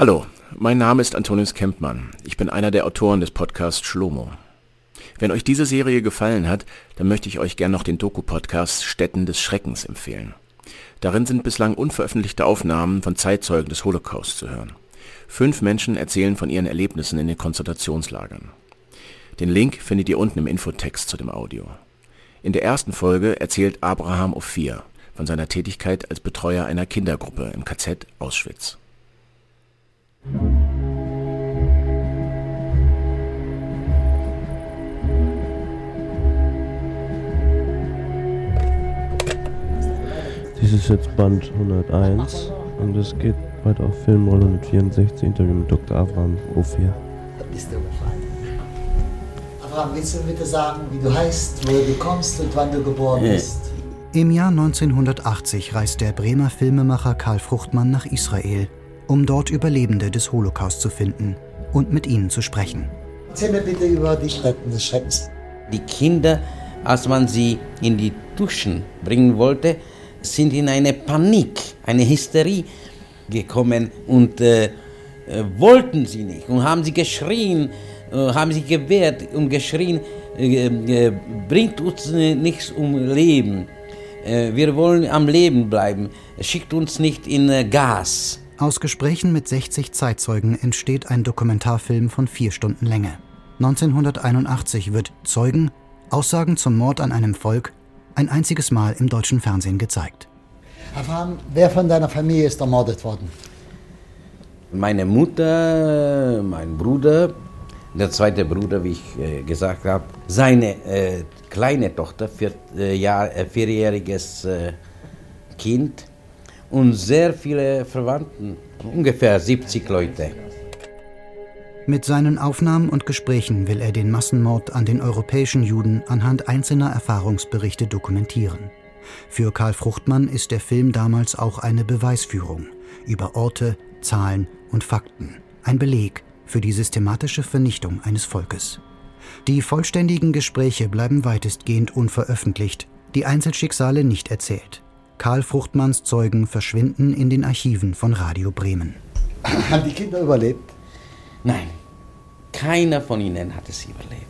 Hallo, mein Name ist Antonius Kempmann. Ich bin einer der Autoren des Podcasts Shlomo. Wenn euch diese Serie gefallen hat, dann möchte ich euch gern noch den Doku-Podcast Stätten des Schreckens empfehlen. Darin sind bislang unveröffentlichte Aufnahmen von Zeitzeugen des Holocaust zu hören. 5 Menschen erzählen von ihren Erlebnissen in den Konzentrationslagern. Den Link findet ihr unten im Infotext zu dem Audio. In der ersten Folge erzählt Abraham Ophir von seiner Tätigkeit als Betreuer einer Kindergruppe im KZ Auschwitz. Dies ist jetzt Band 101 und es geht weiter auf Filmrolle 164, Interview mit Dr. Avraham Ophir. Avraham, willst du bitte sagen, wie du heißt, wo du kommst und wann du geboren bist? Im Jahr 1980 reist der Bremer Filmemacher Karl Fruchtmann nach Israel, um dort Überlebende des Holocaust zu finden und mit ihnen zu sprechen. Erzähl mir bitte über die Stätten des Schreckens. Die Kinder, als man sie in die Duschen bringen wollte, sind in eine Panik, eine Hysterie gekommen und wollten sie nicht und haben sie geschrien, haben sich gewehrt und geschrien, bringt uns nichts um Leben, wir wollen am Leben bleiben, schickt uns nicht in Gas. Aus Gesprächen mit 60 Zeitzeugen entsteht ein Dokumentarfilm von 4 Stunden Länge. 1981 wird Zeugen, Aussagen zum Mord an einem Volk, ein einziges Mal im deutschen Fernsehen gezeigt. Avraham, wer von deiner Familie ist ermordet worden? Meine Mutter, mein Bruder, der zweite Bruder, wie ich gesagt habe, seine kleine Tochter, 4-jähriges Kind und sehr viele Verwandten, ungefähr 70 Leute. Mit seinen Aufnahmen und Gesprächen will er den Massenmord an den europäischen Juden anhand einzelner Erfahrungsberichte dokumentieren. Für Karl Fruchtmann ist der Film damals auch eine Beweisführung über Orte, Zahlen und Fakten, ein Beleg für die systematische Vernichtung eines Volkes. Die vollständigen Gespräche bleiben weitestgehend unveröffentlicht, die Einzelschicksale nicht erzählt. Karl Fruchtmanns Zeugen verschwinden in den Archiven von Radio Bremen. Haben die Kinder überlebt? Nein, keiner von ihnen hat es überlebt.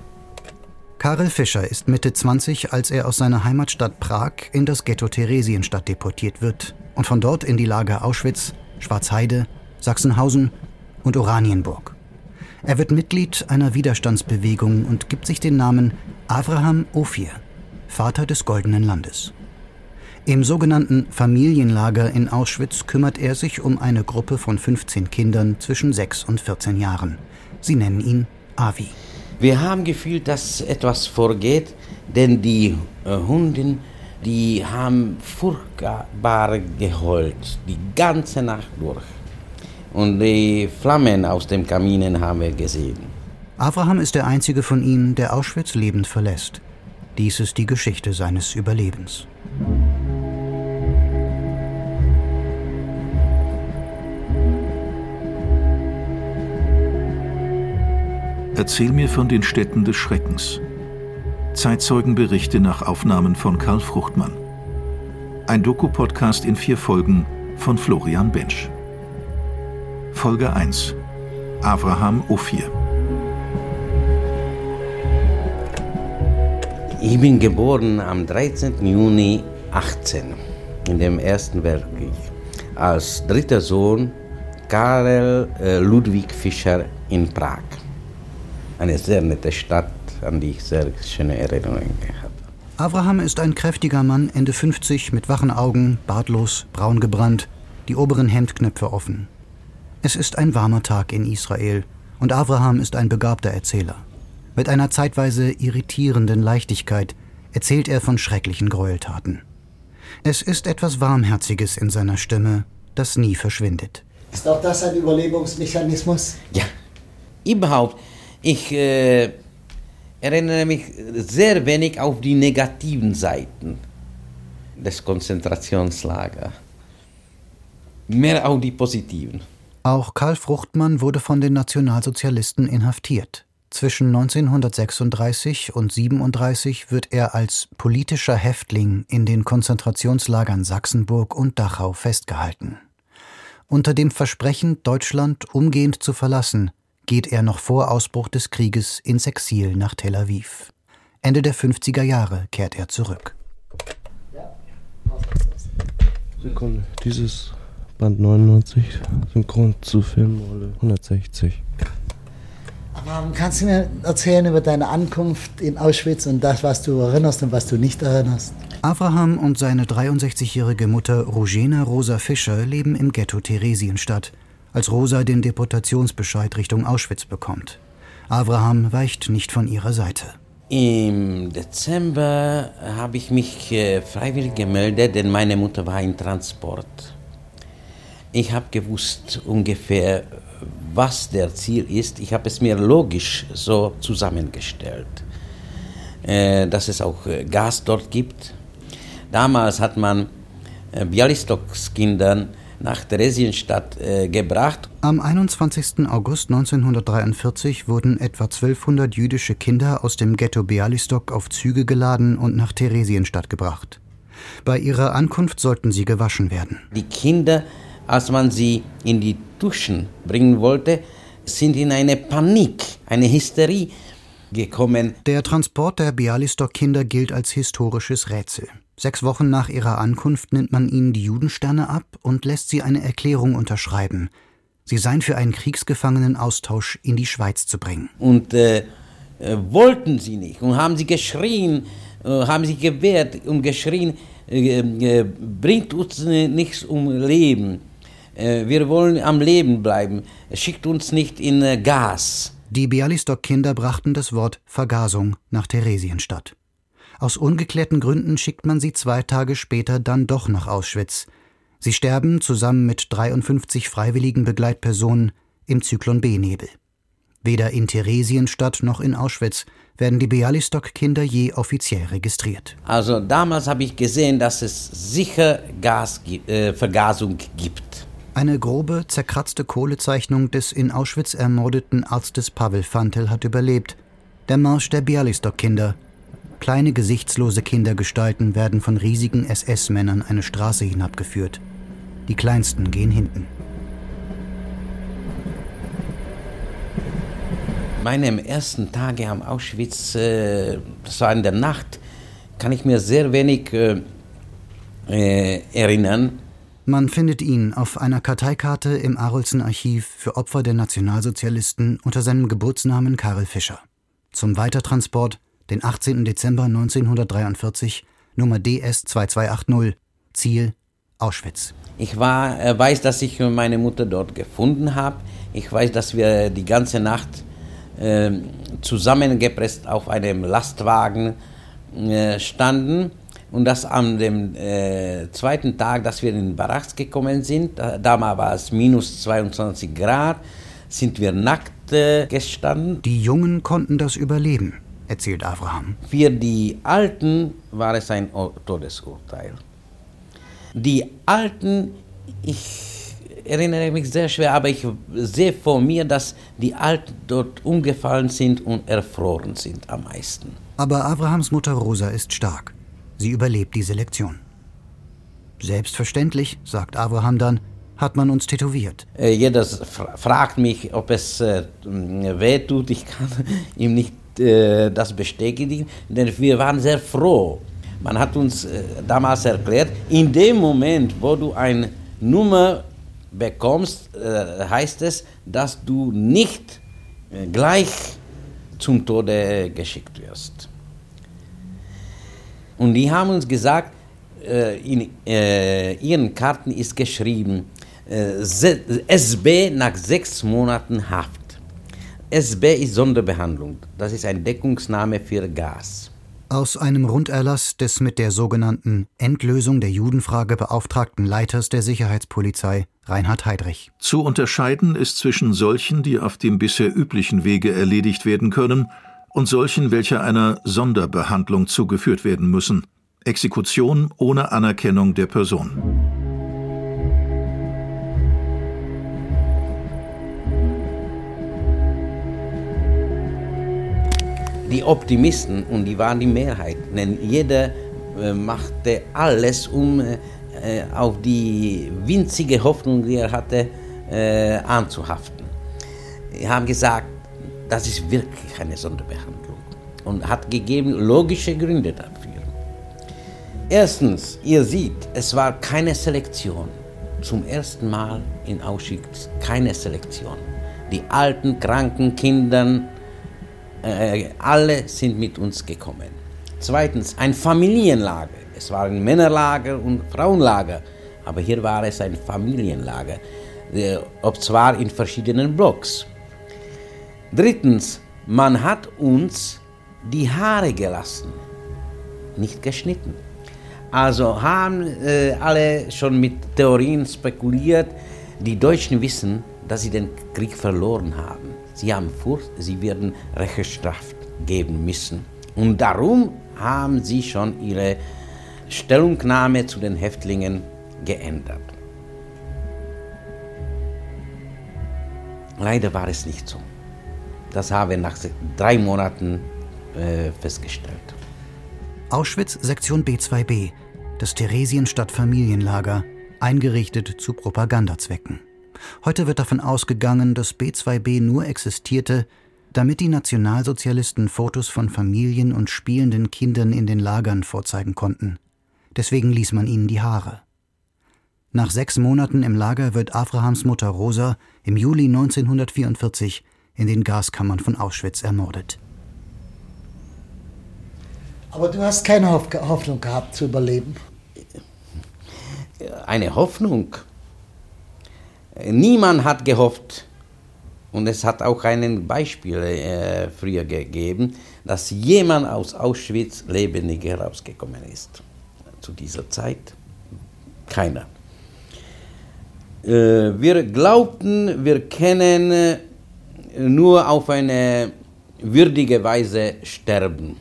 Karel Fischer ist Mitte 20, als er aus seiner Heimatstadt Prag in das Ghetto Theresienstadt deportiert wird und von dort in die Lager Auschwitz, Schwarzheide, Sachsenhausen und Oranienburg. Er wird Mitglied einer Widerstandsbewegung und gibt sich den Namen Avraham Ophir, Vater des Goldenen Landes. Im sogenannten Familienlager in Auschwitz kümmert er sich um eine Gruppe von 15 Kindern zwischen 6 und 14 Jahren. Sie nennen ihn Avi. Wir haben gefühlt, dass etwas vorgeht, denn die Hunde, die haben furchtbar geheult, die ganze Nacht durch. Und die Flammen aus den Kaminen haben wir gesehen. Avraham ist der einzige von ihnen, der Auschwitz lebend verlässt. Dies ist die Geschichte seines Überlebens. Erzähl mir von den Stätten des Schreckens. Zeitzeugenberichte nach Aufnahmen von Karl Fruchtmann. Ein Doku-Podcast in 4 Folgen von Florian Bensch. Folge 1. Avraham Ophir. Ich bin geboren am 13. Juni 18 in dem Ersten Weltkrieg als dritter Sohn Karel Ludwig Fischer in Prag. Eine sehr nette Stadt, an die ich sehr schöne Erinnerungen habe. Avraham ist ein kräftiger Mann, Ende 50, mit wachen Augen, bartlos, braun gebrannt, die oberen Hemdknöpfe offen. Es ist ein warmer Tag in Israel und Avraham ist ein begabter Erzähler. Mit einer zeitweise irritierenden Leichtigkeit erzählt er von schrecklichen Gräueltaten. Es ist etwas Warmherziges in seiner Stimme, das nie verschwindet. Ist auch das ein Überlebensmechanismus? Ja, überhaupt. Ich erinnere mich sehr wenig auf die negativen Seiten des Konzentrationslagers. Mehr auf die positiven. Auch Karl Fruchtmann wurde von den Nationalsozialisten inhaftiert. Zwischen 1936 und 1937 wird er als politischer Häftling in den Konzentrationslagern Sachsenburg und Dachau festgehalten. Unter dem Versprechen, Deutschland umgehend zu verlassen, geht er noch vor Ausbruch des Krieges ins Exil nach Tel Aviv. Ende der 50er Jahre kehrt er zurück. Sekunde, dieses Band 99, synchron zu Filmrolle 160. Aber kannst du mir erzählen über deine Ankunft in Auschwitz und das, was du erinnerst und was du nicht erinnerst? Avraham und seine 63-jährige Mutter Rogena Rosa Fischer leben im Ghetto Theresienstadt, als Rosa den Deportationsbescheid Richtung Auschwitz bekommt. Avraham weicht nicht von ihrer Seite. Im Dezember habe ich mich freiwillig gemeldet, denn meine Mutter war in Transport. Ich habe gewusst ungefähr, was der Ziel ist. Ich habe es mir logisch so zusammengestellt, dass es auch Gas dort gibt. Damals hat man Bialystoks Kindern nach Theresienstadt gebracht. Am 21. August 1943 wurden etwa 1200 jüdische Kinder aus dem Ghetto Bialystok auf Züge geladen und nach Theresienstadt gebracht. Bei ihrer Ankunft sollten sie gewaschen werden. Die Kinder, als man sie in die Duschen bringen wollte, sind in eine Panik, eine Hysterie gekommen. Der Transport der Bialystok-Kinder gilt als historisches Rätsel. 6 Wochen nach ihrer Ankunft nimmt man ihnen die Judensterne ab und lässt sie eine Erklärung unterschreiben. Sie seien für einen Kriegsgefangenenaustausch in die Schweiz zu bringen. Und wollten sie nicht und haben sie geschrien, haben sich gewehrt und geschrien, bringt uns nichts um Leben. Wir wollen am Leben bleiben, schickt uns nicht in Gas. Die Bialystok-Kinder brachten das Wort Vergasung nach Theresienstadt. Aus ungeklärten Gründen schickt man sie 2 Tage später dann doch nach Auschwitz. Sie sterben zusammen mit 53 freiwilligen Begleitpersonen im Zyklon-B-Nebel. Weder in Theresienstadt noch in Auschwitz werden die Bialystok-Kinder je offiziell registriert. Also damals habe ich gesehen, dass es sicher Vergasung gibt. Eine grobe, zerkratzte Kohlezeichnung des in Auschwitz ermordeten Arztes Pavel Fantel hat überlebt. Der Marsch der Bialystok-Kinder. Kleine, gesichtslose Kindergestalten werden von riesigen SS-Männern eine Straße hinabgeführt. Die kleinsten gehen hinten. Meine ersten Tage am Auschwitz, das war in der Nacht, kann ich mir sehr wenig erinnern. Man findet ihn auf einer Karteikarte im Arolsen-Archiv für Opfer der Nationalsozialisten unter seinem Geburtsnamen Karl Fischer. Zum Weitertransport den 18. Dezember 1943, Nummer DS 2280, Ziel Auschwitz. Ich weiß, dass ich meine Mutter dort gefunden habe. Ich weiß, dass wir die ganze Nacht zusammengepresst auf einem Lastwagen standen und dass an dem zweiten Tag, dass wir in den Baracks gekommen sind, damals war es minus 22 Grad, sind wir nackt gestanden. Die Jungen konnten das überleben, erzählt Avraham. Für die Alten war es ein Todesurteil. Die Alten, ich erinnere mich sehr schwer, aber ich sehe vor mir, dass die Alten dort umgefallen sind und erfroren sind am meisten. Aber Avrahams Mutter Rosa ist stark. Sie überlebt die Selektion. Selbstverständlich, sagt Avraham dann, hat man uns tätowiert. Jeder fragt mich, ob es weh tut. Ich kann ihm nicht das bestätigen, denn wir waren sehr froh. Man hat uns damals erklärt, in dem Moment, wo du eine Nummer bekommst, heißt es, dass du nicht gleich zum Tode geschickt wirst. Und die haben uns gesagt, in ihren Karten ist geschrieben, SB nach 6 Monaten Haft. SB ist Sonderbehandlung, das ist ein Deckungsname für Gas. Aus einem Runderlass des mit der sogenannten Endlösung der Judenfrage beauftragten Leiters der Sicherheitspolizei, Reinhard Heydrich. Zu unterscheiden ist zwischen solchen, die auf dem bisher üblichen Wege erledigt werden können, und solchen, welche einer Sonderbehandlung zugeführt werden müssen. Exekution ohne Anerkennung der Person. Die Optimisten, und die waren die Mehrheit, denn jeder machte alles, um auf die winzige Hoffnung, die er hatte, anzuhaften. Wir haben gesagt, das ist wirklich eine Sonderbehandlung und hat gegeben logische Gründe dafür. Erstens, ihr seht, es war keine Selektion. Zum ersten Mal in Auschwitz keine Selektion. Die alten, kranken Kinder, alle sind mit uns gekommen. Zweitens, ein Familienlager. Es war ein Männerlager und Frauenlager, aber hier war es ein Familienlager, ob zwar in verschiedenen Blocks. Drittens, man hat uns die Haare gelassen, nicht geschnitten. Also haben alle schon mit Theorien spekuliert, die Deutschen wissen, dass sie den Krieg verloren haben. Sie haben Furcht, sie werden Rechenschaft geben müssen. Und darum haben sie schon ihre Stellungnahme zu den Häftlingen geändert. Leider war es nicht so. Das haben wir nach 3 Monaten festgestellt. Auschwitz Sektion B2B, das Theresienstadt-Familienlager, eingerichtet zu Propagandazwecken. Heute wird davon ausgegangen, dass B2B nur existierte, damit die Nationalsozialisten Fotos von Familien und spielenden Kindern in den Lagern vorzeigen konnten. Deswegen ließ man ihnen die Haare. Nach 6 Monaten im Lager wird Avrahams Mutter Rosa im Juli 1944 in den Gaskammern von Auschwitz ermordet. Aber du hast keine Hoffnung gehabt zu überleben? Eine Hoffnung? Niemand hat gehofft, und es hat auch ein Beispiel früher gegeben, dass jemand aus Auschwitz lebendig herausgekommen ist. Zu dieser Zeit keiner. Wir glaubten, wir können nur auf eine würdige Weise sterben.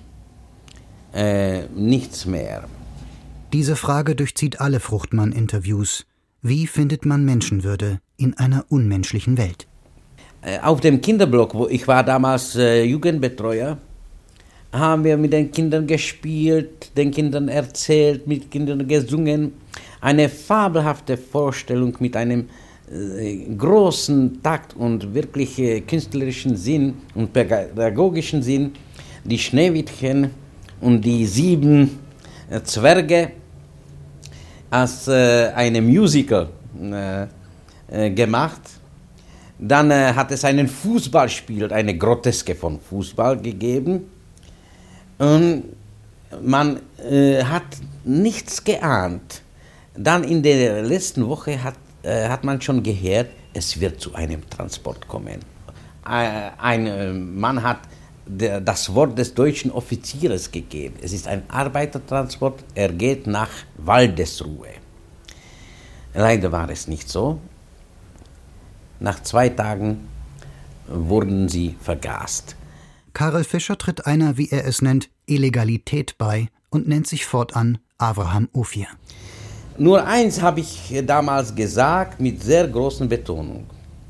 Nichts mehr. Diese Frage durchzieht alle Fruchtmann-Interviews. Wie findet man Menschenwürde in einer unmenschlichen Welt? Auf dem Kinderblock, wo ich war damals Jugendbetreuer, haben wir mit den Kindern gespielt, den Kindern erzählt, mit Kindern gesungen. Eine fabelhafte Vorstellung mit einem großen Takt und wirklich künstlerischen Sinn und pädagogischen Sinn. Die Schneewittchen und die 7 Zwerge als eine Musical gemacht. Dann hat es einen Fußballspiel, eine Groteske von Fußball gegeben. Und man hat nichts geahnt. Dann in der letzten Woche hat man schon gehört, es wird zu einem Transport kommen. Ein Mann hat das Wort des deutschen Offiziers gegeben. Es ist ein Arbeitertransport, er geht nach Waldesruhe. Leider war es nicht so. Nach 2 Tagen wurden sie vergast. Karel Fischer tritt einer, wie er es nennt, Illegalität bei und nennt sich fortan Avraham Ophir. Nur eins habe ich damals gesagt, mit sehr großer Betonung.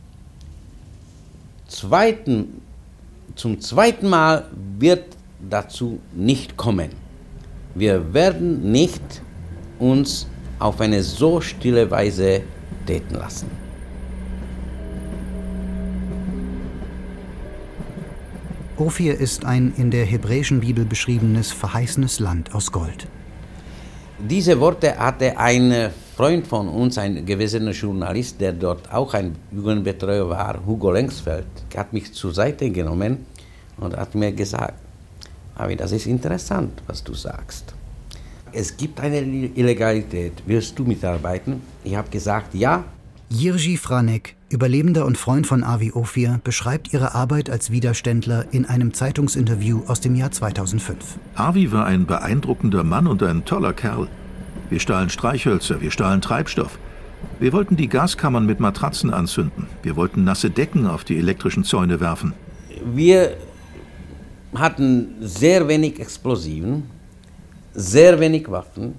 Zum zweiten Mal wird dazu nicht kommen. Wir werden nicht uns auf eine so stille Weise töten lassen. Ophir ist ein in der hebräischen Bibel beschriebenes verheißenes Land aus Gold. Diese Worte hatte ein Freund von uns, ein gewisser Journalist, der dort auch ein Jugendbetreuer war, Hugo Lengsfeld, hat mich zur Seite genommen und hat mir gesagt, Avi, das ist interessant, was du sagst. Es gibt eine Illegalität, willst du mitarbeiten? Ich habe gesagt, ja. Jiří Franek, Überlebender und Freund von Avi Ophir, beschreibt ihre Arbeit als Widerständler in einem Zeitungsinterview aus dem Jahr 2005. Avi war ein beeindruckender Mann und ein toller Kerl. Wir stahlen Streichhölzer, wir stahlen Treibstoff. Wir wollten die Gaskammern mit Matratzen anzünden. Wir wollten nasse Decken auf die elektrischen Zäune werfen. Wir hatten sehr wenig Explosiven, sehr wenig Waffen.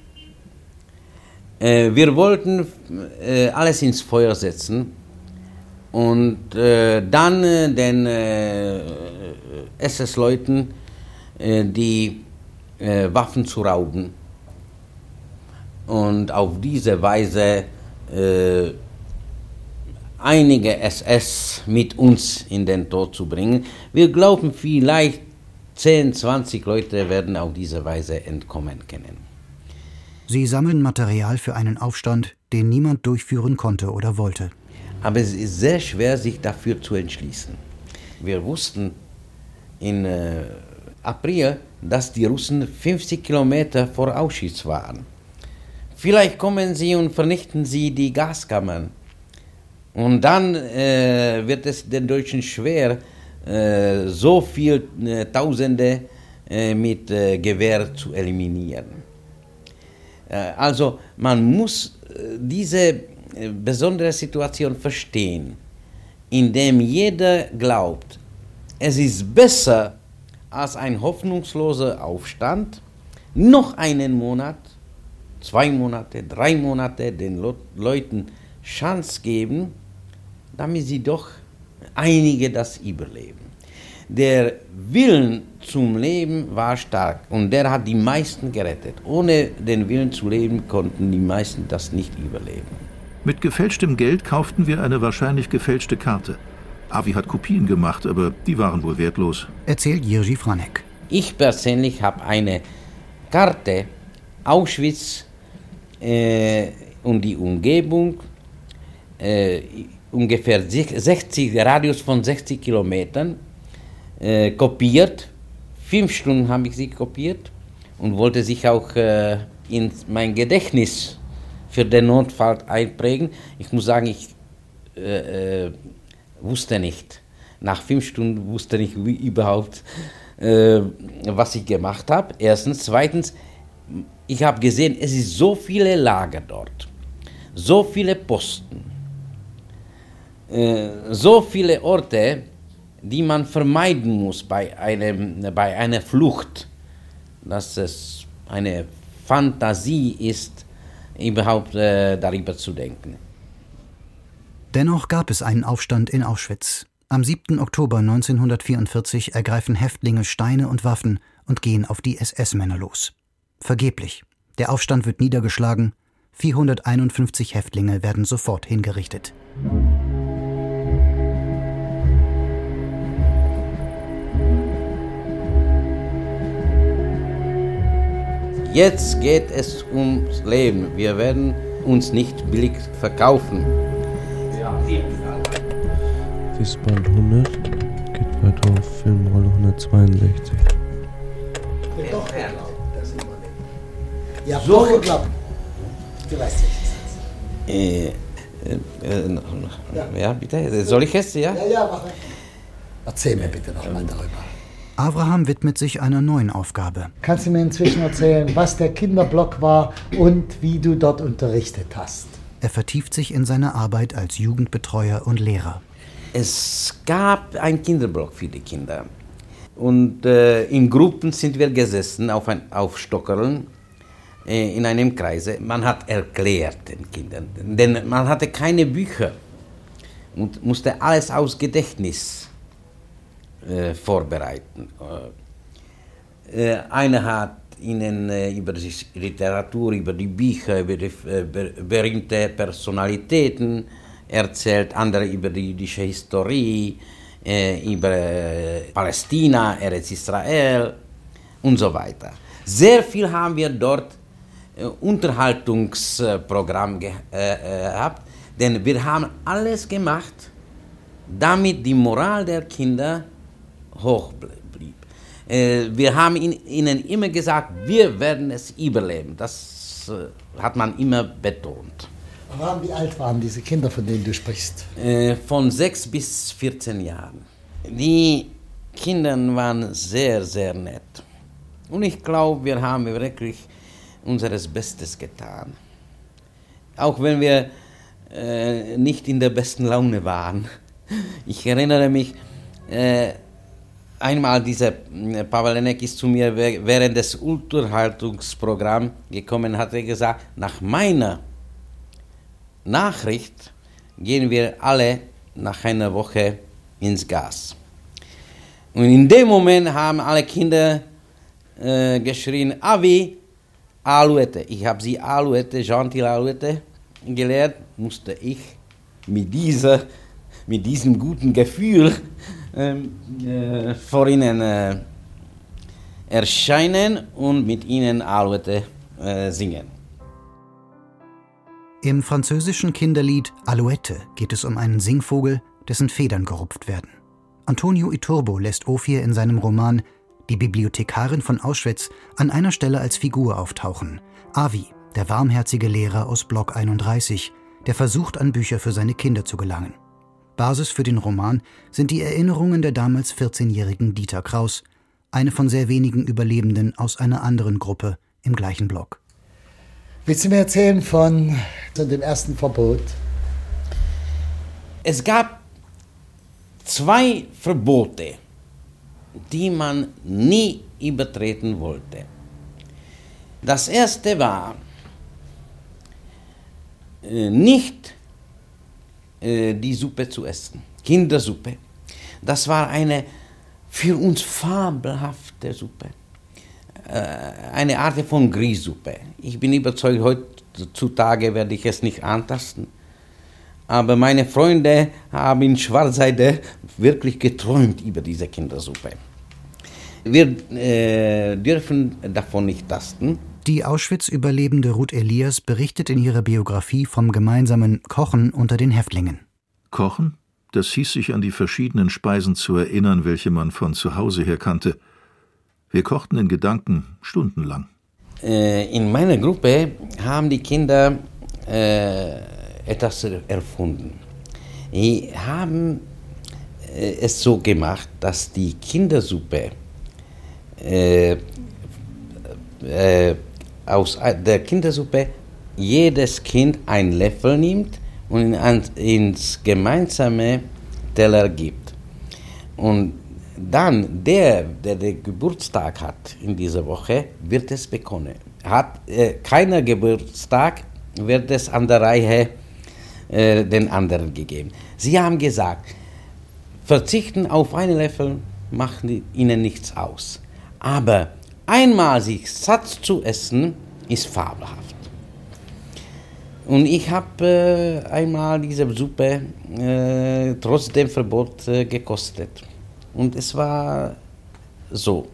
Wir wollten alles ins Feuer setzen und dann den SS-Leuten die Waffen zu rauben. und auf diese Weise einige SS mit uns in den Tod zu bringen. Wir glauben, vielleicht 10, 20 Leute werden auf diese Weise entkommen können. Sie sammeln Material für einen Aufstand, den niemand durchführen konnte oder wollte. Aber es ist sehr schwer, sich dafür zu entschließen. Wir wussten im April, dass die Russen 50 Kilometer vor Auschwitz waren. Vielleicht kommen sie und vernichten sie die Gaskammern. Und dann wird es den Deutschen schwer, so viel Tausende mit Gewehr zu eliminieren. Also man muss diese besondere Situation verstehen, indem jeder glaubt, es ist besser als ein hoffnungsloser Aufstand, noch einen Monat, 2 Monate, 3 Monate den Leuten Chance geben, damit sie doch einige das überleben. Der Willen zum Leben war stark und der hat die meisten gerettet. Ohne den Willen zu leben konnten die meisten das nicht überleben. Mit gefälschtem Geld kauften wir eine wahrscheinlich gefälschte Karte. Avi hat Kopien gemacht, aber die waren wohl wertlos. Erzählt Jiří Franek. Ich persönlich habe eine Karte Auschwitz und die Umgebung, ungefähr 60 Radius von 60 Kilometern, kopiert. 5 Stunden habe ich sie kopiert und wollte sich auch in mein Gedächtnis für den Notfall einprägen. Ich muss sagen, ich wusste nicht. Nach 5 Stunden wusste ich überhaupt, was ich gemacht habe. Erstens. Zweitens, ich habe gesehen, es sind so viele Lager dort, so viele Posten, so viele Orte, die man vermeiden muss bei einer Flucht, dass es eine Fantasie ist, überhaupt darüber zu denken. Dennoch gab es einen Aufstand in Auschwitz. Am 7. Oktober 1944 ergreifen Häftlinge Steine und Waffen und gehen auf die SS-Männer los. Vergeblich. Der Aufstand wird niedergeschlagen. 451 Häftlinge werden sofort hingerichtet. Jetzt geht es ums Leben. Wir werden uns nicht billig verkaufen. Dieses Band 100 geht weiter auf Filmrolle 162. Doch geglaubt, das ist immer nicht. Ihr habt So doch geglaubt. Du weißt nicht. Ja, bitte. Soll ich es? Ja? Ja, mach mal. Erzähl mir bitte noch mal darüber. Avraham widmet sich einer neuen Aufgabe. Kannst du mir inzwischen erzählen, was der Kinderblock war und wie du dort unterrichtet hast? Er vertieft sich in seine Arbeit als Jugendbetreuer und Lehrer. Es gab einen Kinderblock für die Kinder. Und in Gruppen sind wir gesessen auf Stockerln in einem Kreise. Man hat erklärt den Kindern, denn man hatte keine Bücher und musste alles aus Gedächtnis vorbereiten. Einer hat ihnen über die Literatur, über die Bücher, über die berühmte Personalitäten erzählt, andere über die jüdische Historie, über Palästina, Eretz Israel und so weiter. Sehr viel haben wir dort Unterhaltungsprogramm gehabt, denn wir haben alles gemacht, damit die Moral der Kinder hoch blieb. Wir haben ihnen immer gesagt, wir werden es überleben. Das hat man immer betont. Wie alt waren diese Kinder, von denen du sprichst? Von 6 bis 14 Jahren. Die Kinder waren sehr, sehr nett. Und ich glaube, wir haben wirklich unseres Bestes getan. Auch wenn wir nicht in der besten Laune waren. Ich erinnere mich, einmal dieser Pavel Enek ist zu mir während des Unterhaltungsprogramms gekommen, hat er gesagt, nach meiner Nachricht gehen wir alle nach einer Woche ins Gas. Und in dem Moment haben alle Kinder geschrien, Avi, Alouette. Ich habe sie Alouette, Gentil Alouette gelehrt, musste ich mit diesem guten Gefühl vor ihnen erscheinen und mit ihnen Alouette singen. Im französischen Kinderlied Alouette geht es um einen Singvogel, dessen Federn gerupft werden. Antonio Iturbo lässt Ophir in seinem Roman Die Bibliothekarin von Auschwitz an einer Stelle als Figur auftauchen. Avi, der warmherzige Lehrer aus Block 31, der versucht, an Bücher für seine Kinder zu gelangen. Basis für den Roman sind die Erinnerungen der damals 14-jährigen Dieter Kraus, eine von sehr wenigen Überlebenden aus einer anderen Gruppe im gleichen Block. Willst du mir erzählen von dem ersten Verbot? Es gab 2 Verbote, die man nie übertreten wollte. Das erste war, nicht die Suppe zu essen, Kindersuppe. Das war eine für uns fabelhafte Suppe. Eine Art von Grießsuppe. Ich bin überzeugt, heutzutage werde ich es nicht antasten. Aber meine Freunde haben in Schwarzheide wirklich geträumt über diese Kindersuppe. Wir dürfen davon nicht tasten. Die Auschwitz-Überlebende Ruth Elias berichtet in ihrer Biografie vom gemeinsamen Kochen unter den Häftlingen. Kochen? Das hieß, sich an die verschiedenen Speisen zu erinnern, welche man von zu Hause her kannte. Wir kochten in Gedanken stundenlang. In meiner Gruppe haben die Kinder etwas erfunden. Die haben es so gemacht, dass die Kindersuppe aus der Kindersuppe jedes Kind einen Löffel nimmt und ins gemeinsame Teller gibt. Und dann der Geburtstag hat in dieser Woche, wird es bekommen. Hat keiner Geburtstag, wird es an der Reihe den anderen gegeben. Sie haben gesagt, verzichten auf einen Löffel macht ihnen nichts aus. Aber einmal sich satt zu essen, ist fabelhaft. Und ich habe einmal diese Suppe trotz dem Verbot gekostet. Und es war so.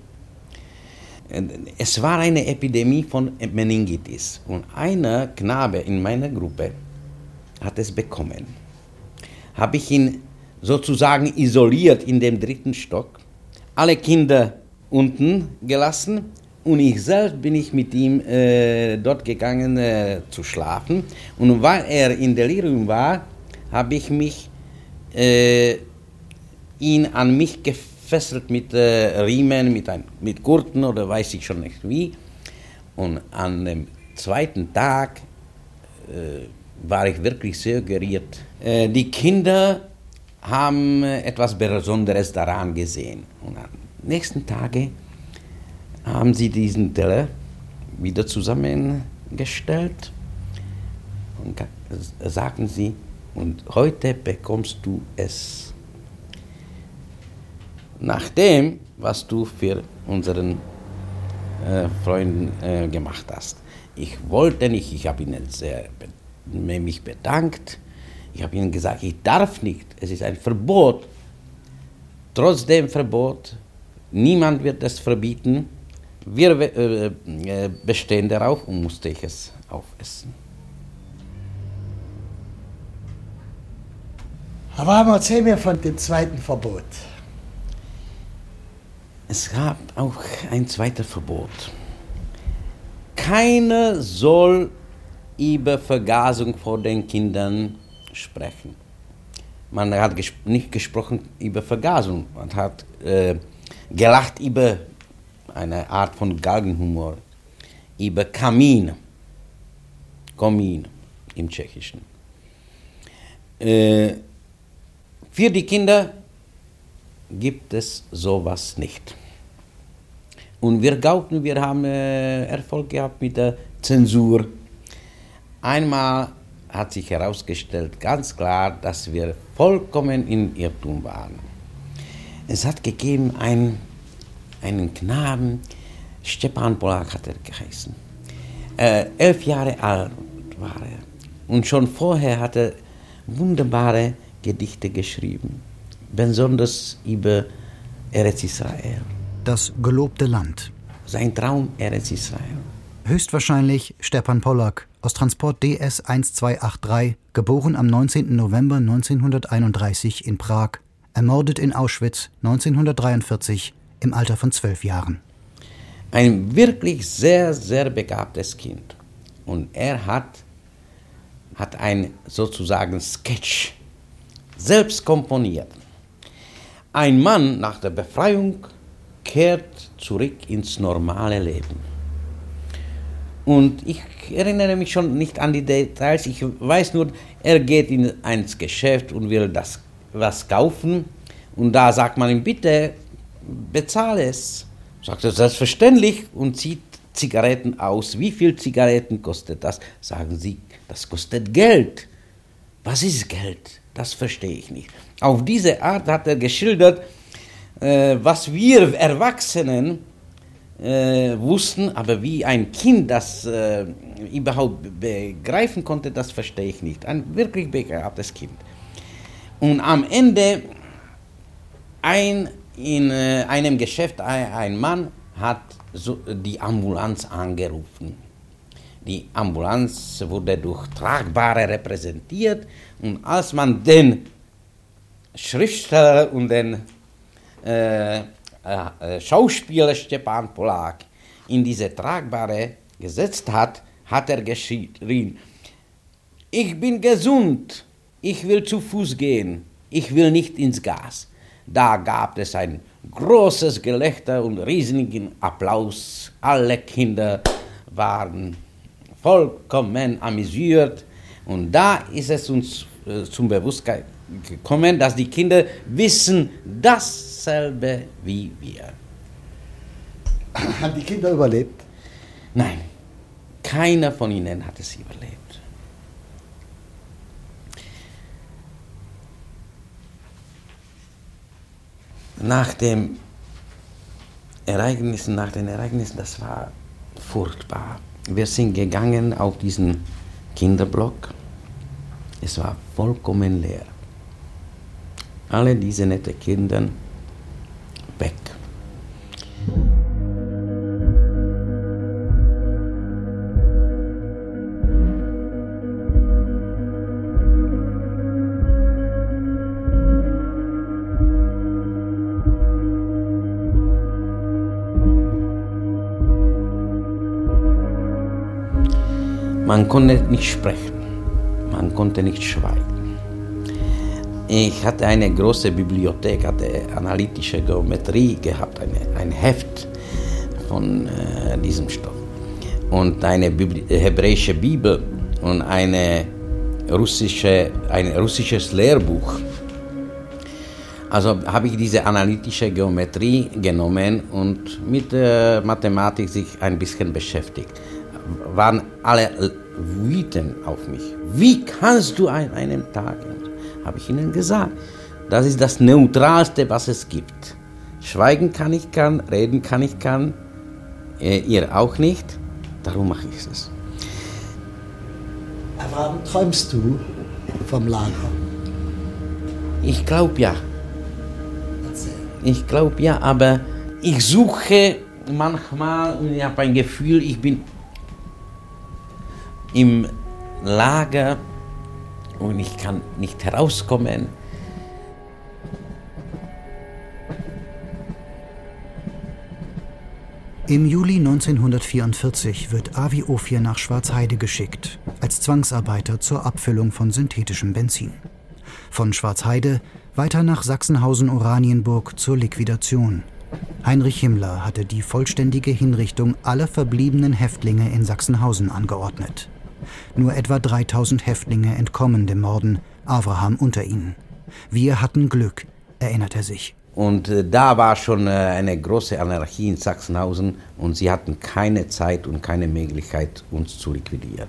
Es war eine Epidemie von Meningitis. Und einer Knabe in meiner Gruppe hat es bekommen. Habe ich ihn sozusagen isoliert in dem 3. Stock, alle Kinder unten gelassen und ich selbst bin ich mit ihm dort gegangen zu schlafen. Und weil er in Delirium war, habe ich ihn an mich gefesselt mit Riemen, mit Gurten oder weiß ich schon nicht wie. Und an dem 2. Tag war ich wirklich sehr gerührt. Die Kinder haben etwas Besonderes daran gesehen. Und am nächsten Tage haben sie diesen Teller wieder zusammengestellt und sagten sie, und heute bekommst du es. Nach dem, was du für unseren Freunden gemacht hast. Ich wollte nicht, ich habe ihnen mich bedankt. Ich habe ihnen gesagt, ich darf nicht, es ist ein Verbot. Trotz dem Verbot, niemand wird es verbieten. Wir bestehen darauf und musste ich es aufessen. Aber erzähl mir von dem 2. Verbot. Es gab auch ein 2. Verbot. Keiner soll über Vergasung vor den Kindern sprechen. Man hat nicht gesprochen über Vergasung, man hat gelacht über eine Art von Galgenhumor, über Kamin im Tschechischen. Für die Kinder gibt es sowas nicht. Und wir glaubten, wir haben Erfolg gehabt mit der Zensur. Einmal hat sich herausgestellt, ganz klar, dass wir vollkommen in Irrtum waren. Es hat gegeben einen Knaben, Stepan Polák hat er geheißen. 11 Jahre alt war er. Und schon vorher hat er wunderbare Gedichte geschrieben, besonders über Eretz Israel. Das gelobte Land. Sein Traum Eretz Israel. Höchstwahrscheinlich Stepan Pollack aus Transport DS 1283, geboren am 19. November 1931 in Prag, ermordet in Auschwitz 1943 im Alter von 12 Jahren. Ein wirklich sehr, sehr begabtes Kind. Und er hat ein sozusagen Sketch selbst komponiert. Ein Mann nach der Befreiung kehrt zurück ins normale Leben. Und ich erinnere mich schon nicht an die Details, ich weiß nur, er geht ins Geschäft und will was kaufen. Und da sagt man ihm, bitte, bezahle es. Sagt er, selbstverständlich, und zieht Zigaretten aus. Wie viel Zigaretten kostet das? Sagen sie, das kostet Geld. Was ist Geld? Das verstehe ich nicht. Auf diese Art hat er geschildert, was wir Erwachsenen wussten, aber wie ein Kind das überhaupt begreifen konnte, das verstehe ich nicht. Ein wirklich begabtes Kind. Und am Ende in einem Geschäft ein Mann hat die Ambulanz angerufen. Die Ambulanz wurde durch Tragbare repräsentiert und als man den Schriftsteller und den Schauspieler Stepan Pollack in diese Tragbare gesetzt hat, hat er geschrien, ich bin gesund, ich will zu Fuß gehen, ich will nicht ins Gas. Da gab es ein großes Gelächter und riesigen Applaus. Alle Kinder waren vollkommen amüsiert. Und da ist es uns zum Bewusstsein gekommen, dass die Kinder wissen dasselbe wie wir. Haben die Kinder überlebt? Nein, keiner von ihnen hat es überlebt. Nach den Ereignissen, das war furchtbar. Wir sind gegangen auf diesen Kinderblock. Es war vollkommen leer. Alle diese netten Kinder weg. Man konnte nicht sprechen, man konnte nicht schweigen. Ich hatte eine große Bibliothek, hatte analytische Geometrie gehabt, ein Heft von diesem Stoff und eine hebräische Bibel und ein russisches Lehrbuch. Also habe ich diese analytische Geometrie genommen und mit Mathematik sich ein bisschen beschäftigt. Waren alle wütend auf mich. Wie kannst du an einem Tag? Habe ich ihnen gesagt. Das ist das Neutralste, was es gibt. Schweigen kann ich, reden kann ich, ihr auch nicht. Darum mache ich es. Warum träumst du vom Lager? Ich glaube ja. Erzähl. Ich glaube ja, aber ich suche manchmal und ich habe ein Gefühl, ich bin im Lager und ich kann nicht herauskommen. Im Juli 1944 wird Avi Ophir nach Schwarzheide geschickt, als Zwangsarbeiter zur Abfüllung von synthetischem Benzin. Von Schwarzheide weiter nach Sachsenhausen-Oranienburg zur Liquidation. Heinrich Himmler hatte die vollständige Hinrichtung aller verbliebenen Häftlinge in Sachsenhausen angeordnet. Nur etwa 3000 Häftlinge entkommen dem Morden, Avraham unter ihnen. Wir hatten Glück, erinnert er sich. Und da war schon eine große Anarchie in Sachsenhausen und sie hatten keine Zeit und keine Möglichkeit, uns zu liquidieren.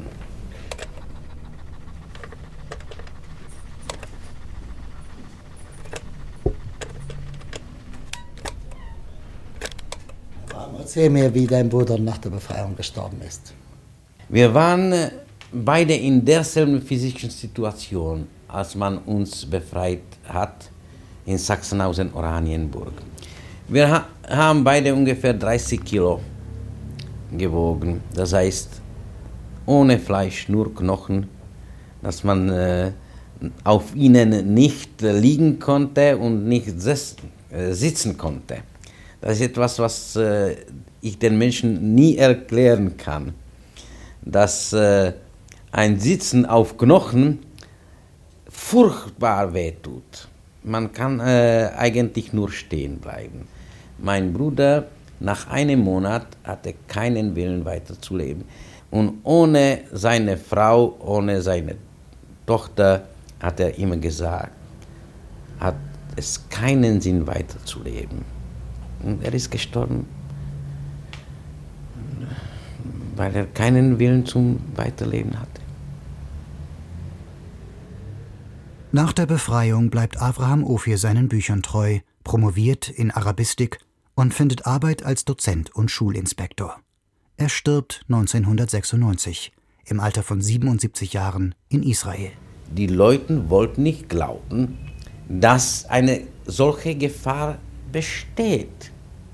Erzähl mir, wie dein Bruder nach der Befreiung gestorben ist. Wir waren beide in derselben physischen Situation, als man uns befreit hat in Sachsenhausen-Oranienburg. Wir haben beide ungefähr 30 Kilo gewogen, das heißt ohne Fleisch, nur Knochen, dass man auf ihnen nicht liegen konnte und nicht sitzen konnte. Das ist etwas, was ich den Menschen nie erklären kann, dass ein Sitzen auf Knochen furchtbar wehtut. Man kann eigentlich nur stehen bleiben. Mein Bruder, nach einem Monat, hatte keinen Willen weiterzuleben. Und ohne seine Frau, ohne seine Tochter, hat er immer gesagt, hat es keinen Sinn weiterzuleben. Und er ist gestorben, weil er keinen Willen zum Weiterleben hatte. Nach der Befreiung bleibt Avraham Ophir seinen Büchern treu, promoviert in Arabistik und findet Arbeit als Dozent und Schulinspektor. Er stirbt 1996, im Alter von 77 Jahren in Israel. Die Leute wollten nicht glauben, dass eine solche Gefahr besteht.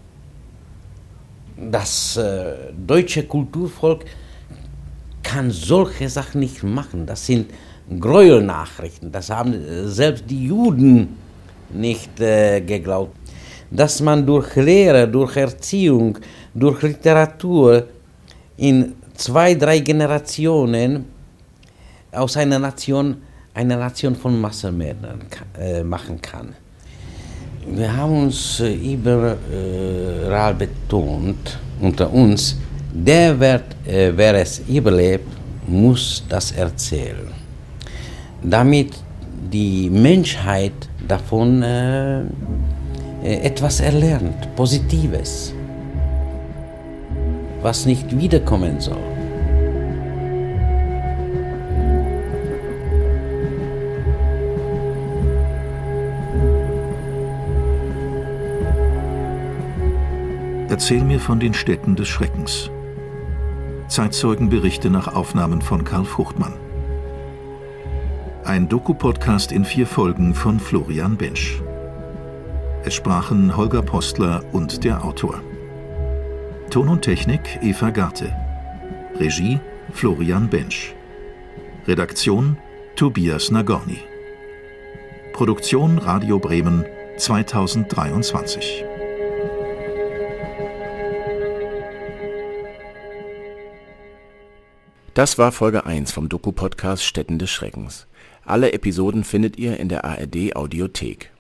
Das deutsche Kulturvolk kann solche Sachen nicht machen. Das sind Gräuelnachrichten. Das haben selbst die Juden nicht geglaubt. Dass man durch Lehre, durch Erziehung, durch Literatur in 2-3 Generationen aus einer Nation eine Nation von Massenmännern machen kann. Wir haben uns überall betont, unter uns, wer es überlebt, muss das erzählen. Damit die Menschheit davon etwas erlernt, Positives, was nicht wiederkommen soll. Erzähl mir von den Städten des Schreckens. Zeitzeugenberichte nach Aufnahmen von Karl Fruchtmann. Ein Doku-Podcast in 4 Folgen von Florian Bensch. Es sprachen Holger Postler und der Autor. Ton und Technik Eva Garte. Regie Florian Bensch. Redaktion Tobias Nagorny. Produktion Radio Bremen 2023. Das war Folge 1 vom Doku-Podcast Städten des Schreckens. Alle Episoden findet ihr in der ARD Audiothek.